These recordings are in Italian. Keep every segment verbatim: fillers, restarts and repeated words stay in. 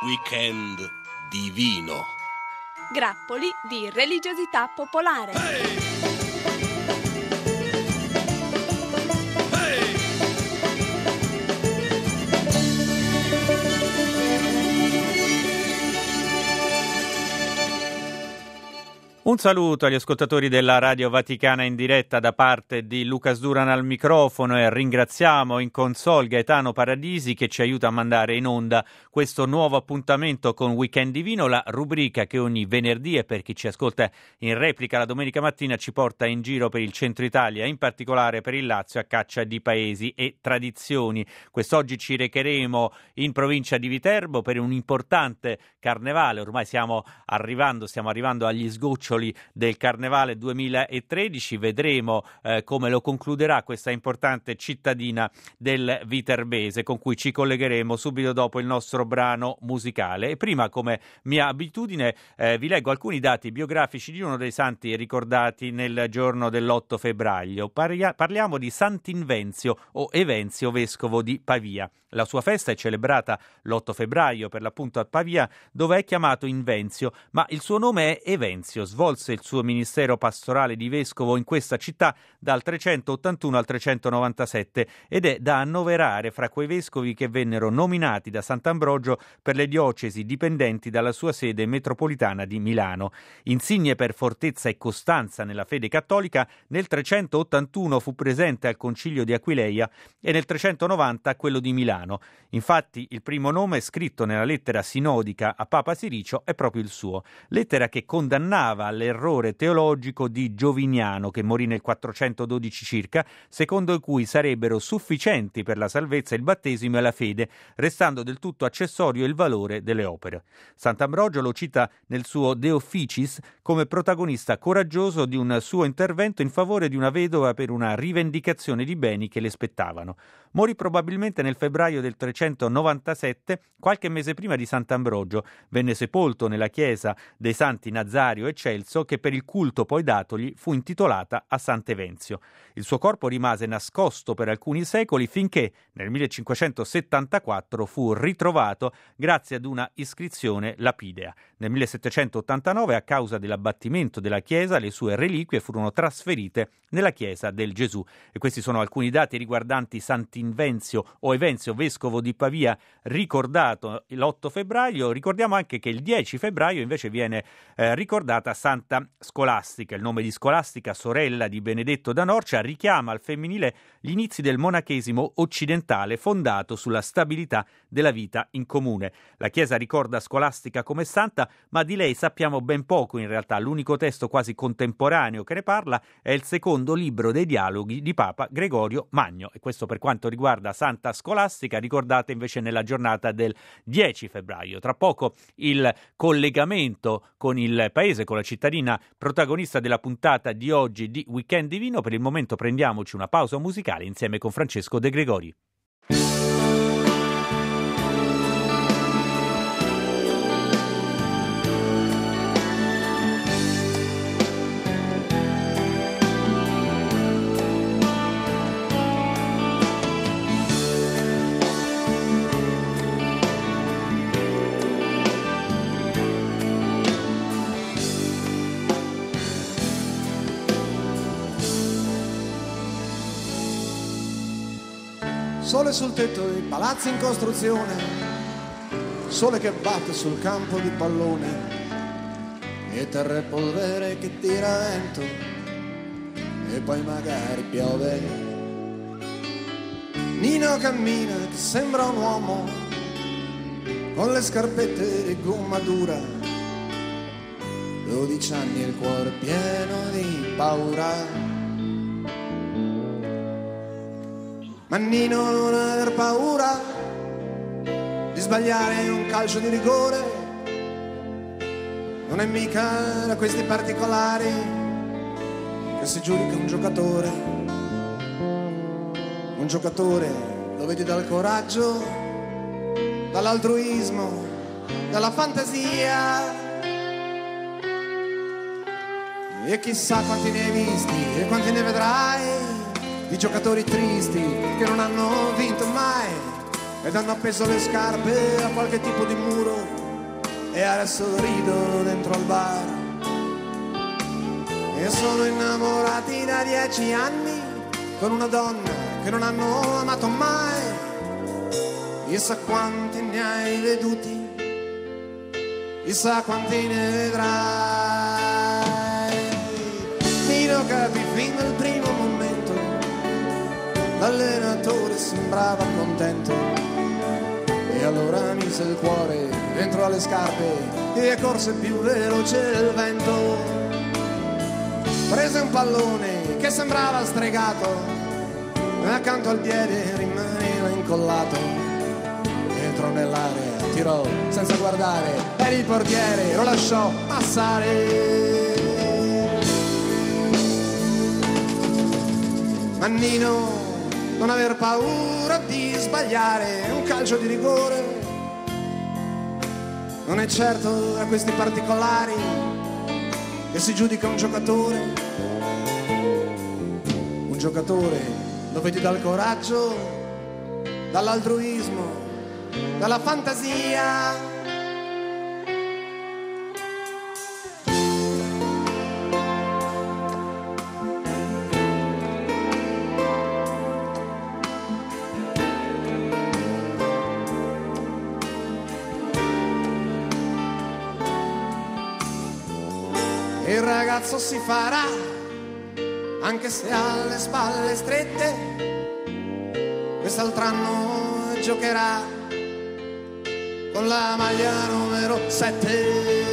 Weekend divino. Grappoli di religiosità popolare. Hey! Un saluto agli ascoltatori della Radio Vaticana in diretta da parte di Lucas Duran al microfono e ringraziamo in console Gaetano Paradisi che ci aiuta a mandare in onda questo nuovo appuntamento con Weekend Divino, la rubrica che ogni venerdì e per chi ci ascolta in replica la domenica mattina ci porta in giro per il centro Italia, in particolare per il Lazio a caccia di paesi e tradizioni. Quest'oggi ci recheremo in provincia di Viterbo per un importante carnevale, ormai stiamo arrivando, stiamo arrivando agli sgoccioli del Carnevale duemilatredici, vedremo eh, come lo concluderà questa importante cittadina del Viterbese con cui ci collegheremo subito dopo il nostro brano musicale. E prima, come mia abitudine, eh, vi leggo alcuni dati biografici di uno dei santi ricordati nel giorno dell'otto febbraio. Parlia- parliamo di Sant'Invenzio o Evenzio, vescovo di Pavia. La sua festa è celebrata l'otto febbraio per l'appunto a Pavia, dove è chiamato Invenzio, ma il suo nome è Evenzio. Svolse il suo ministero pastorale di vescovo in questa città dal trecentottantuno al trecentonovantasette ed è da annoverare fra quei vescovi che vennero nominati da Sant'Ambrogio per le diocesi dipendenti dalla sua sede metropolitana di Milano. Insigne per fortezza e costanza nella fede cattolica, nel trecentottantuno fu presente al concilio di Aquileia e nel trecentonovanta a quello di Milano. Infatti il primo nome scritto nella lettera sinodica a Papa Siricio è proprio il suo, lettera che condannava all'errore teologico di Gioviniano, che morì nel quattrocentododici circa, secondo cui sarebbero sufficienti per la salvezza il battesimo e la fede, restando del tutto accessorio il valore delle opere. Sant'Ambrogio lo cita nel suo De Officiis come protagonista coraggioso di un suo intervento in favore di una vedova per una rivendicazione di beni che le spettavano. Morì probabilmente nel febbraio del trecentonovantasette, qualche mese prima di Sant'Ambrogio. Venne sepolto nella chiesa dei santi Nazario e Celso, che per il culto poi datogli fu intitolata a Sant'Evenzio. Il suo corpo rimase nascosto per alcuni secoli finché nel millecinquecentosettantaquattro fu ritrovato grazie ad una iscrizione lapidea. Nel millesettecentottantanove, a causa dell'abbattimento della chiesa, le sue reliquie furono trasferite nella chiesa del Gesù. E questi sono alcuni dati riguardanti Sant'Invenzio o Evenzio, vescovo di Pavia, ricordato l'otto febbraio. Ricordiamo anche che il dieci febbraio invece viene eh, ricordata Santa Scolastica. Il nome di Scolastica, sorella di Benedetto da Norcia, richiama al femminile gli inizi del monachesimo occidentale fondato sulla stabilità della vita in comune. La Chiesa ricorda Scolastica come santa, ma di lei sappiamo ben poco in realtà. L'unico testo quasi contemporaneo che ne parla è il secondo libro dei dialoghi di Papa Gregorio Magno, e questo per quanto riguarda Santa Scolastica, ricordata invece nella giornata del dieci febbraio. Tra poco il collegamento con il paese, con la cittadina protagonista della puntata di oggi di Weekend Divino. Per il momento prendiamoci una pausa musicale insieme con Francesco De Gregori. Sole sul tetto dei palazzi in costruzione, sole che batte sul campo di pallone, e terra e polvere che tira vento, e poi magari piove. Nino cammina che sembra un uomo, con le scarpette di gomma dura, dodici anni e il cuore pieno di paura. Ma Nino, non aver paura di sbagliare un calcio di rigore, non è mica da questi particolari che si giudica un giocatore. Un giocatore lo vedi dal coraggio, dall'altruismo, dalla fantasia. E chissà quanti ne hai visti e quanti ne vedrai, di giocatori tristi che non hanno vinto mai, ed hanno appeso le scarpe a qualche tipo di muro e adesso ridono dentro al bar e sono innamorati da dieci anni con una donna che non hanno amato mai. Chissà quanti ne hai veduti, chissà quanti ne vedrai. Nino capì fin dal primo momento, l'allenatore sembrava contento e allora mise il cuore dentro alle scarpe e corse più veloce del vento. Prese un pallone che sembrava stregato e accanto al piede rimaneva incollato. Entrò nell'area, tirò senza guardare e il portiere lo lasciò passare. Ma Nino, non aver paura di sbagliare, un calcio di rigore non è certo da questi particolari che si giudica un giocatore. Un giocatore lo vedi dal coraggio, dall'altruismo, dalla fantasia. Il ragazzo si farà, anche se ha le spalle strette, quest'altro anno giocherà con la maglia numero sette.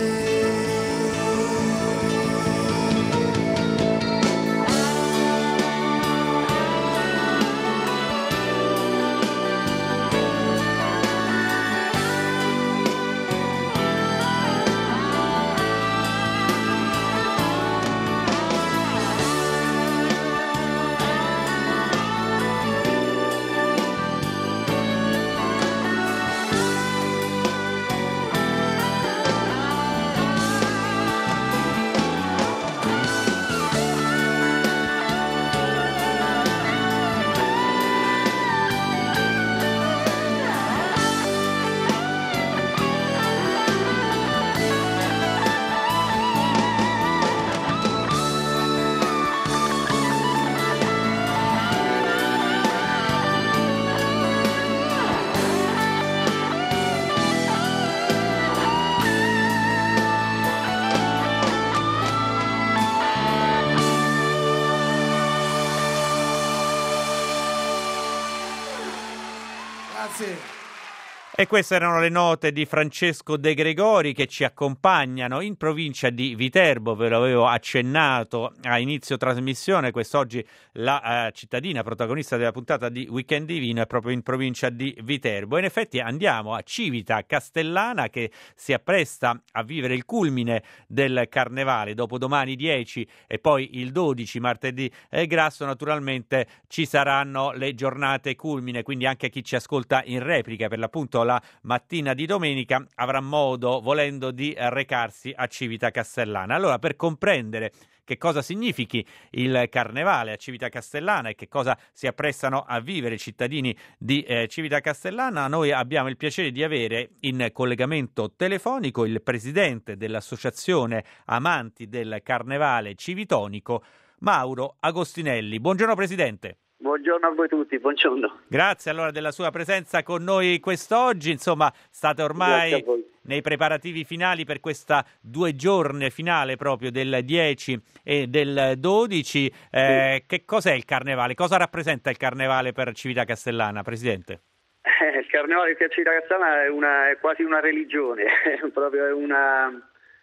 E queste erano le note di Francesco De Gregori che ci accompagnano in provincia di Viterbo. Ve l'avevo accennato a inizio trasmissione, quest'oggi la uh, cittadina protagonista della puntata di Weekend Divino è proprio in provincia di Viterbo. In effetti andiamo a Civita Castellana che si appresta a vivere il culmine del carnevale. Dopo domani dieci e poi il dodici, martedì e grasso, naturalmente ci saranno le giornate culmine, quindi anche chi ci ascolta in replica per l'appunto la mattina di domenica avrà modo, volendo, di recarsi a Civita Castellana. Allora, per comprendere che cosa significhi il carnevale a Civita Castellana e che cosa si apprestano a vivere i cittadini di eh, Civita Castellana, noi abbiamo il piacere di avere in collegamento telefonico il presidente dell'associazione Amanti del Carnevale Civitonico, Mauro Agostinelli. Buongiorno Presidente. Buongiorno a voi tutti, buongiorno. Grazie allora della sua presenza con noi quest'oggi. Insomma, state ormai nei preparativi finali per questa due giorni finale proprio del dieci e del dodici. Eh, sì. Che cos'è il carnevale? Cosa rappresenta il carnevale per Civita Castellana, Presidente? Eh, il carnevale per Civita Castellana è, una, è quasi una religione, è proprio una,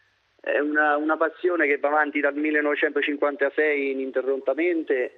è una, una passione che va avanti dal millenovecentocinquantasei ininterrottamente.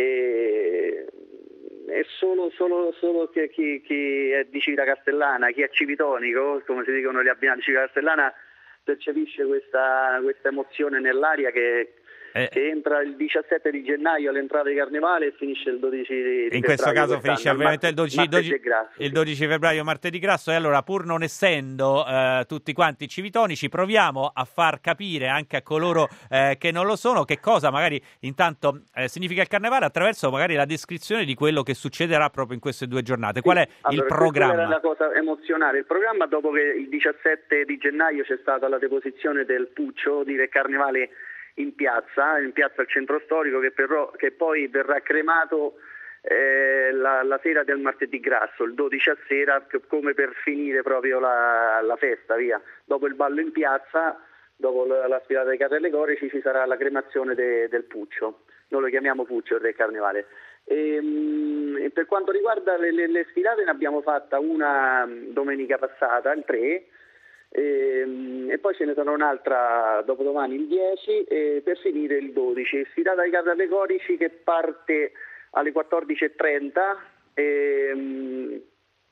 E è solo, solo, solo chi, chi, chi è di Civita Castellana, chi è civitonico, come si dicono gli abitanti di Civita Castellana, percepisce questa, questa emozione nell'aria che, eh. che entra il diciassette di gennaio all'entrata di Carnevale e finisce il dodici di febbraio. In questo caso finisce ovviamente il dodici, dodici, grasso, il dodici febbraio, martedì grasso. E allora, pur non essendo eh, tutti quanti civitonici, proviamo a far capire anche a coloro eh, che non lo sono che cosa magari intanto eh, significa il Carnevale attraverso magari la descrizione di quello che succederà proprio in queste due giornate. Qual è sì, il allora, programma? Quella è la cosa emozionale. Il programma, dopo che il diciassette di gennaio c'è stata la deposizione del Puccio di Re Carnevale in piazza, in piazza al centro storico, che, però, che poi verrà cremato eh, la, la sera del martedì grasso, il dodici a sera, come per finire proprio la, la festa, via. Dopo il ballo in piazza, dopo la, la sfilata dei carri allegorici, ci sarà la cremazione de, del Puccio. Noi lo chiamiamo Puccio, il Re Carnevale. E, e per quanto riguarda le, le, le sfilate, ne abbiamo fatta una domenica passata, il tre, E, e poi ce ne sarà un'altra dopodomani il dieci e per finire il dodici, sfilata dei carri allegorici che parte alle quattordici e trenta e,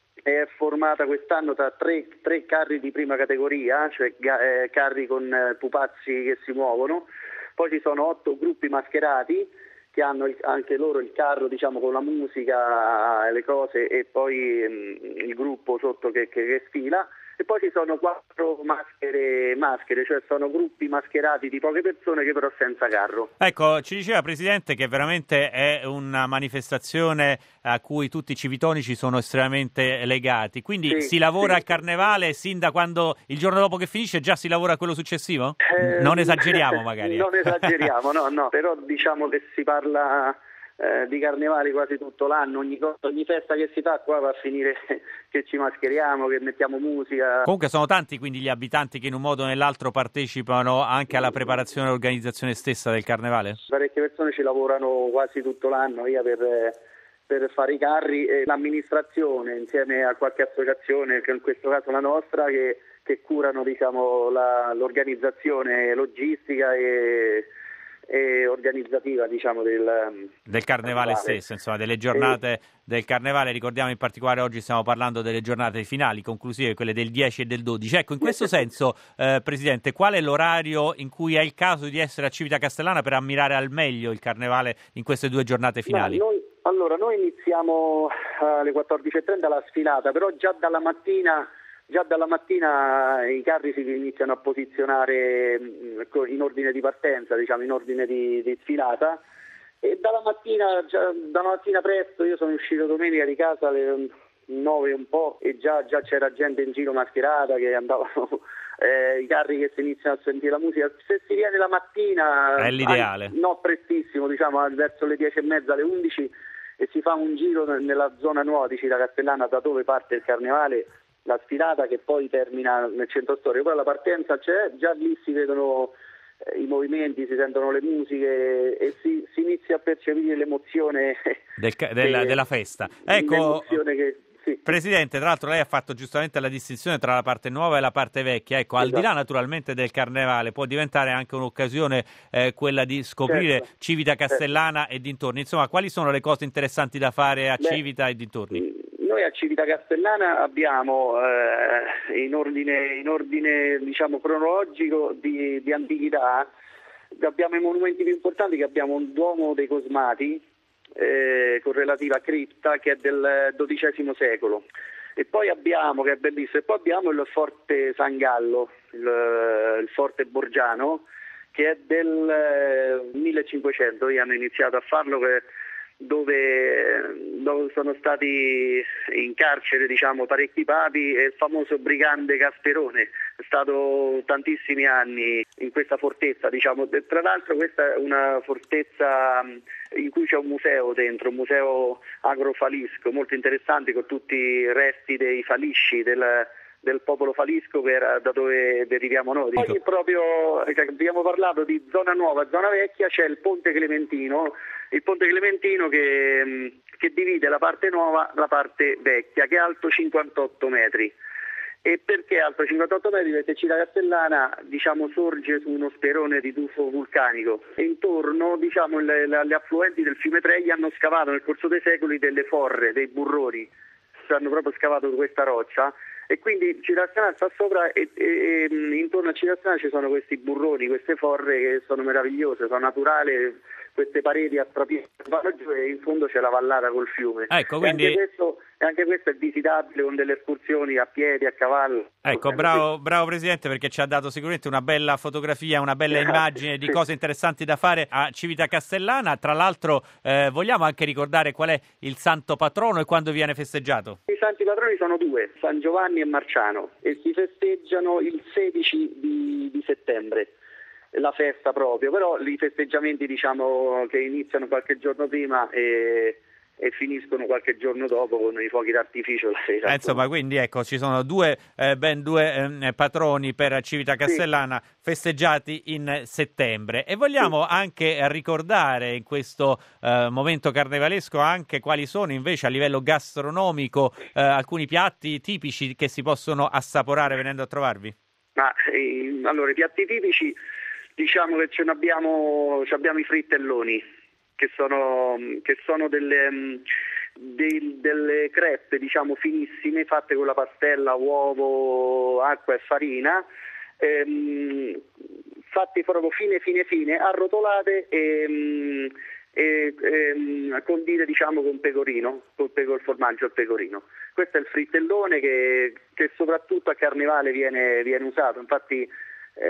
è formata quest'anno da tre, tre carri di prima categoria, cioè eh, carri con eh, pupazzi che si muovono, poi ci sono otto gruppi mascherati che hanno il, anche loro il carro, diciamo, con la musica e le cose, e poi mh, il gruppo sotto che, che, che sfila. E poi ci sono quattro maschere, maschere, cioè sono gruppi mascherati di poche persone che però senza carro. Ecco, ci diceva Presidente che veramente è una manifestazione a cui tutti i civitonici sono estremamente legati, quindi sì, si lavora sì. al Carnevale sin da quando, il giorno dopo che finisce, già si lavora a quello successivo? Eh, non esageriamo magari. Non esageriamo, no, no, però diciamo che si parla... Eh, di Carnevale quasi tutto l'anno, ogni, ogni festa che si fa qua va a finire che ci mascheriamo, che mettiamo musica. Comunque sono tanti quindi gli abitanti che in un modo o nell'altro partecipano anche alla preparazione e organizzazione stessa del Carnevale? Parecchie persone ci lavorano quasi tutto l'anno via per, per fare i carri, e l'amministrazione insieme a qualche associazione, che in questo caso la nostra, che, che curano, diciamo, la, l'organizzazione logistica e e organizzativa, diciamo, del, del Carnevale stesso, insomma, delle giornate e... del Carnevale. Ricordiamo in particolare oggi stiamo parlando delle giornate finali, conclusive, quelle del dieci e del dodici. Ecco, in questo senso, eh, Presidente, qual è l'orario in cui è il caso di essere a Civita Castellana per ammirare al meglio il Carnevale in queste due giornate finali? No, noi, allora, noi iniziamo alle quattordici e trenta la sfilata, però già dalla mattina Già dalla mattina i carri si iniziano a posizionare in ordine di partenza, diciamo in ordine di, di sfilata, e dalla mattina, già, dalla mattina presto, io sono uscito domenica di casa alle nove un po' e già, già c'era gente in giro mascherata che andavano, eh, i carri che si iniziano a sentire la musica. Se si viene la mattina, è l'ideale. Anche, no, prestissimo, diciamo verso le dieci e mezza, alle undici, e si fa un giro nella zona nuova di Civita Castellana, da dove parte il Carnevale, la sfilata che poi termina nel centro storico. Poi la partenza c'è, già lì si vedono eh, i movimenti, si sentono le musiche e si, si inizia a percepire l'emozione del, della, che, della festa. Ecco, che, sì. Presidente, tra l'altro lei ha fatto giustamente la distinzione tra la parte nuova e la parte vecchia. Ecco, esatto. Al di là naturalmente del Carnevale, può diventare anche un'occasione eh, quella di scoprire certo. Civita Castellana certo. e dintorni. Insomma, quali sono le cose interessanti da fare a Beh, Civita e dintorni? Noi a Civita Castellana abbiamo eh, in ordine, in ordine diciamo cronologico di, di antichità, abbiamo i monumenti più importanti, che abbiamo un Duomo dei Cosmati eh, con relativa cripta che è del dodicesimo secolo, e poi abbiamo, che è bellissimo, e poi abbiamo il Forte San Gallo, il, il Forte Borgiano, che è del eh, millecinquecento, io hanno iniziato a farlo per Dove, dove sono stati in carcere, diciamo, parecchi papi, e il famoso brigante Gasperone è stato tantissimi anni in questa fortezza, diciamo. Tra l'altro questa è una fortezza in cui c'è un museo dentro, un museo agrofalisco molto interessante, con tutti i resti dei falisci del del popolo falisco, che era da dove deriviamo noi. Poi proprio abbiamo parlato di zona nuova, zona vecchia, c'è il Ponte Clementino, il Ponte Clementino che, che divide la parte nuova dalla parte vecchia, che è alto cinquantotto metri. E perché alto cinquantotto metri? Perché Civita Castellana, diciamo, sorge su uno sperone di tufo vulcanico, e intorno, diciamo, le, le, le affluenti del fiume Treglia hanno scavato nel corso dei secoli delle forre, dei burroni, hanno proprio scavato questa roccia, E quindi Città Castellana sta sopra e, e, e intorno a Città Castellana ci sono questi burroni, queste forre che sono meravigliose, sono naturali, queste pareti a strapiombo vanno giù e in fondo c'è la vallata col fiume. Ecco, quindi... e, anche questo, e anche questo è visitabile con delle escursioni a piedi, a cavallo. Ecco, bravo, bravo Presidente, perché ci ha dato sicuramente una bella fotografia, una bella immagine di cose interessanti da fare a Civita Castellana. Tra l'altro eh, vogliamo anche ricordare qual è il santo patrono e quando viene festeggiato? I santi patroni sono due, San Giovanni e Marciano, e si festeggiano il sedici di, di settembre. La festa proprio, però i festeggiamenti diciamo che iniziano qualche giorno prima e, e finiscono qualche giorno dopo con i fuochi d'artificio la sera. Eh, insomma, quindi ecco, ci sono due eh, ben due eh, patroni per Civita Castellana, sì, festeggiati in settembre, e vogliamo sì. anche ricordare in questo eh, momento carnevalesco anche quali sono invece a livello gastronomico eh, alcuni piatti tipici che si possono assaporare venendo a trovarvi. Ma eh, allora i piatti tipici, diciamo che ce ne abbiamo, ce abbiamo i frittelloni, che sono, che sono delle, dei, delle crepe, diciamo, finissime, fatte con la pastella, uovo, acqua e farina, ehm, fatte proprio fine fine fine, arrotolate e, e, e condite, diciamo, con pecorino, col, col formaggio al pecorino. Questo è il frittellone che, che soprattutto a Carnevale viene, viene usato, infatti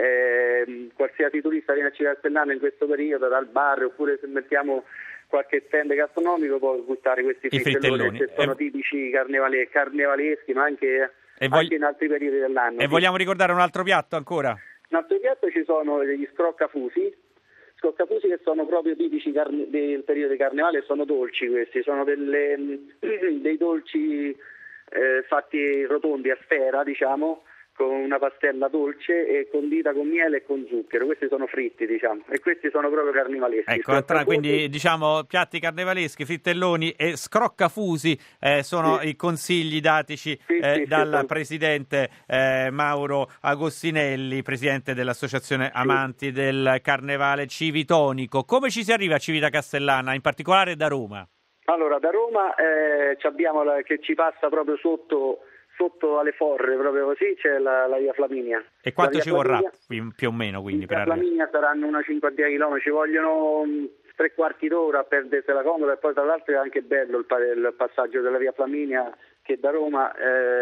Eh, qualsiasi turista viene a Città Castellana in questo periodo dal bar, oppure se mettiamo qualche stand gastronomico può gustare questi frittelloni, che sono eh, tipici carnevale, carnevaleschi, ma anche, vog- anche in altri periodi dell'anno. E sì. vogliamo ricordare un altro piatto ancora? Un altro piatto, ci sono degli scroccafusi scroccafusi che sono proprio tipici carne- del periodo di carnevale, sono dolci questi, sono delle, dei dolci eh, fatti rotondi a sfera, diciamo, con una pastella dolce e condita con miele e con zucchero. Questi sono fritti, diciamo, e questi sono proprio carnevaleschi. Ecco, tra, quindi diciamo piatti carnevaleschi, frittelloni e scroccafusi eh, sono sì. i consigli datici sì, eh, sì, dal sì, presidente eh, Mauro Agostinelli, presidente dell'Associazione Amanti sì. del Carnevale Civitonico. Come ci si arriva a Civita Castellana, in particolare da Roma? Allora, da Roma eh, abbiamo la, che ci passa proprio sotto sotto alle Forre, proprio così, c'è la, la via Flaminia. E quanto via ci Flaminia, vorrà più o meno quindi per arrivare? La Flaminia saranno una cinquantina di chilometri, ci vogliono mh, tre quarti d'ora a perdersela comoda, e poi tra l'altro è anche bello il, il passaggio della via Flaminia, che da Roma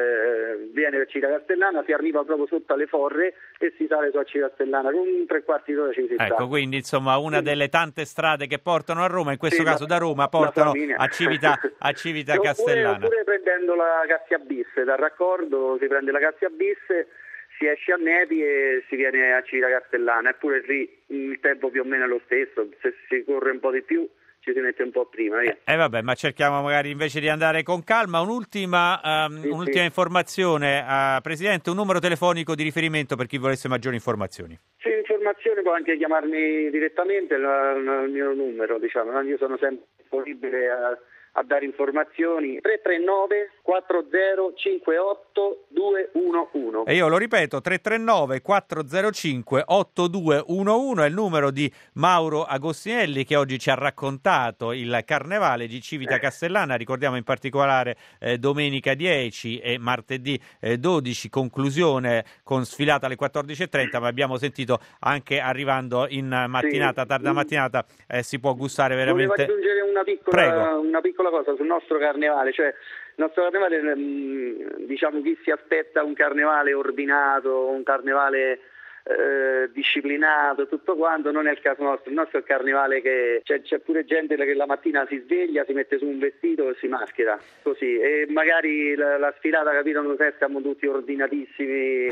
eh, viene per Città Castellana, si arriva proprio sotto alle Forre e si sale su a Città Castellana, con tre quarti d'ora ci si sta. Ecco, quindi insomma una sì. delle tante strade che portano a Roma, in questo sì, caso la, da Roma portano a Civita, a Civita oppure, Castellana. Oppure prendendo la Cassia Bis, dal raccordo si prende la Cassia Bis, si esce a Nepi e si viene a Civita Castellana, eppure lì il tempo più o meno è lo stesso, se si corre un po' di più ci si mette un po' prima. E eh, eh vabbè, ma cerchiamo magari invece di andare con calma. Un'ultima, um, sì, un'ultima sì. informazione, uh, Presidente, un numero telefonico di riferimento per chi volesse maggiori informazioni. Sì, informazioni, può anche chiamarmi direttamente, il, il mio numero, diciamo, io sono sempre disponibile a, a dare informazioni. Tre tre nove quattro zero cinque otto due uno uno. E io lo ripeto, tre tre nove quattro zero cinque otto due uno uno è il numero di Mauro Agostinelli, che oggi ci ha raccontato il Carnevale di Civita Castellana. Ricordiamo in particolare eh, domenica dieci e martedì eh, dodici, conclusione con sfilata alle quattordici e trenta, ma abbiamo sentito anche arrivando in mattinata, sì. tarda mattinata, eh, si può gustare veramente. Volevo aggiungere una piccola, una piccola cosa sul nostro Carnevale, cioè il nostro Carnevale, diciamo, chi si aspetta un Carnevale ordinato, un Carnevale eh, disciplinato, tutto quanto, non è il caso nostro. Il nostro è il Carnevale che c'è, c'è pure gente che la mattina si sveglia, si mette su un vestito e si maschera, così, e magari la, la sfilata, capito, non siamo tutti ordinatissimi.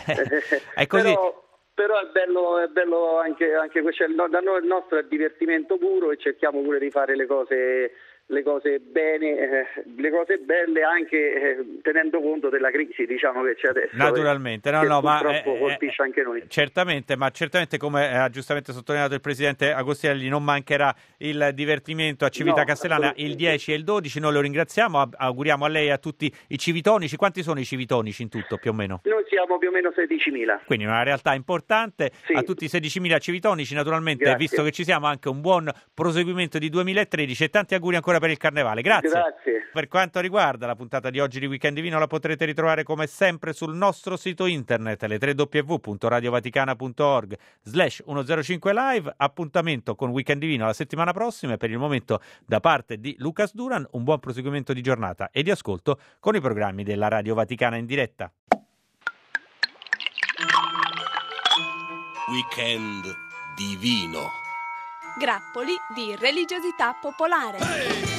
È così. Però, Però è bello, è bello anche, anche cioè, da noi il nostro è divertimento puro, e cerchiamo pure di fare le cose, le cose bene, eh, le cose belle anche eh, tenendo conto della crisi, diciamo, che c'è adesso. Naturalmente, no, che no, ma purtroppo eh, colpisce anche noi. Certamente, ma certamente, come ha giustamente sottolineato il presidente Agostinelli, non mancherà il divertimento a Civita no, Castellana il dieci e il dodici. Noi lo ringraziamo, auguriamo a lei e a tutti i civitonici. Quanti sono i civitonici in tutto, più o meno? Noi siamo più o meno sedicimila. Quindi una realtà importante. Sì. A tutti i sedicimila civitonici, naturalmente, Grazie. Visto che ci siamo, anche un buon proseguimento di duemilatredici, e tanti auguri ancora ancora per il carnevale. Grazie. Grazie. Per quanto riguarda la puntata di oggi di Weekend Divino, la potrete ritrovare come sempre sul nostro sito internet, le tre w w w punto radiovaticana punto org slash centocinque live. Appuntamento con Weekend Divino la settimana prossima, e per il momento da parte di Lucas Duran un buon proseguimento di giornata e di ascolto con i programmi della Radio Vaticana in diretta. Weekend Divino. Grappoli di religiosità popolare.